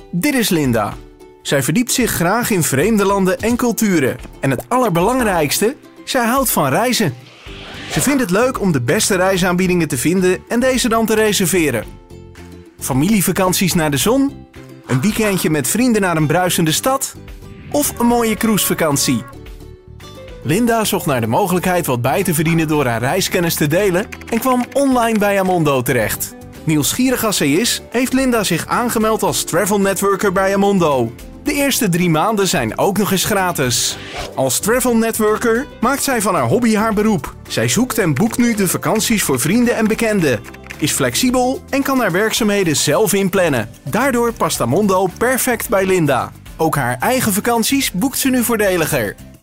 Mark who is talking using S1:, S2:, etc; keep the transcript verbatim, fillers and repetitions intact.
S1: Dit is Linda. Zij verdiept zich graag in vreemde landen en culturen. En het allerbelangrijkste, zij houdt van reizen. Ze vindt het leuk om de beste reisaanbiedingen te vinden en deze dan te reserveren. Familievakanties naar de zon? Een weekendje met vrienden naar een bruisende stad? Of een mooie cruisevakantie? Linda zocht naar de mogelijkheid wat bij te verdienen door haar reiskennis te delen en kwam online bij Amondo terecht. Nieuwsgierig als zij is, heeft Linda zich aangemeld als travel networker bij Amondo. De eerste drie maanden zijn ook nog eens gratis. Als travel networker maakt zij van haar hobby haar beroep. Zij zoekt en boekt nu de vakanties voor vrienden en bekenden. Is flexibel en kan haar werkzaamheden zelf inplannen. Daardoor past Amondo perfect bij Linda. Ook haar eigen vakanties boekt ze nu voordeliger.